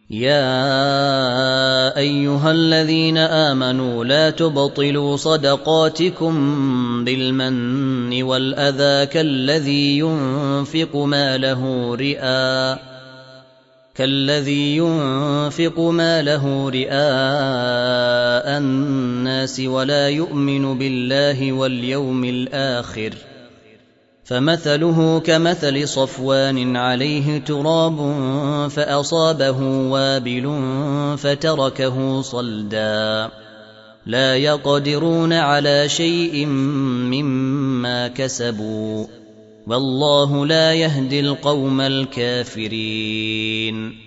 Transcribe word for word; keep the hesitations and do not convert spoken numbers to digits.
يا أيها الذين آمنوا لا تبطلوا صدقاتكم بالمن والأذى كالذي ينفق ماله رئاء كالذي ينفق ماله رئاء الناس ولا يؤمن بالله واليوم الآخر فمثله كمثل صفوان عليه تراب فأصابه وابل فتركه صلدا لا يقدرون على شيء مما كسبوا والله لا يهدي القوم الكافرين